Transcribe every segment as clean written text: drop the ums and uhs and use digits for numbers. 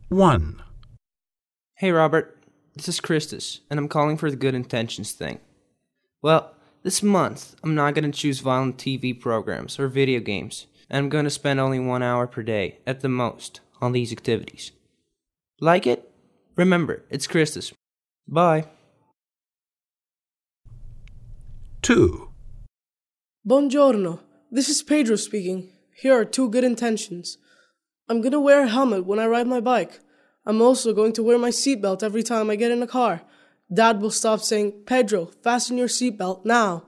1. Hey Robert, this is Christus, and I'm calling for the good intentions thing. Well, this month, I'm not going to choose violent TV programs or video games, and I'm going to spend only 1 hour per day, at the most, on these activities. Like it? Remember, it's Christus. Bye. 2. Buongiorno, this is Pedro speaking. Here are 2 good intentions. I'm going to wear a helmet when I ride my bike. I'm also going to wear my seatbelt every time I get in a car. Dad will stop saying, Pedro, fasten your seatbelt now.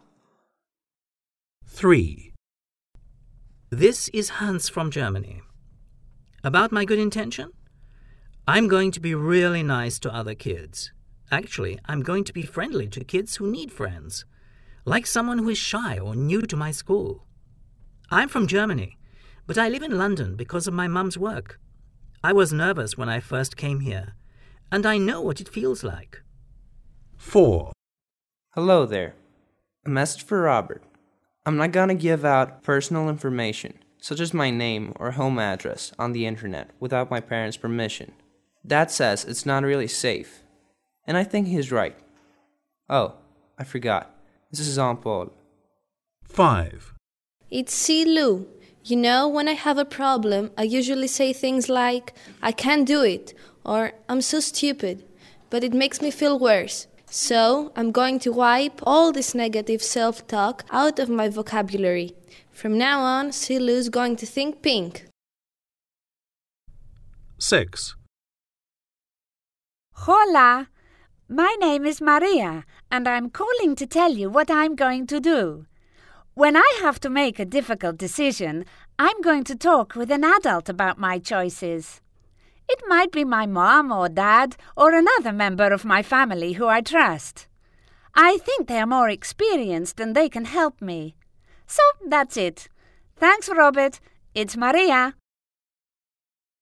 3. This is Hans from Germany. About my good intention? I'm going to be really nice to other kids. Actually, I'm going to be friendly to kids who need friends, like someone who is shy or new to my school. I'm from Germany, but I live in London because of my mum's work. I was nervous when I first came here, and I know what it feels like. 4. Hello there. A message for Robert. I'm not gonna give out personal information, such as my name or home address, on the internet without my parents' permission. Dad says it's not really safe, and I think he's right. Oh, I forgot. This is Jean-Paul. 5. It's Silu. You know, when I have a problem, I usually say things like, I can't do it, or I'm so stupid, but it makes me feel worse. So, I'm going to wipe all this negative self-talk out of my vocabulary. From now on, Silu's going to think pink. 6. Hola! My name is Maria, and I'm calling to tell you what I'm going to do. When I have to make a difficult decision, I'm going to talk with an adult about my choices. It might be my mom or dad or another member of my family who I trust. I think they are more experienced and they can help me. So that's it. Thanks, Robert. It's Maria.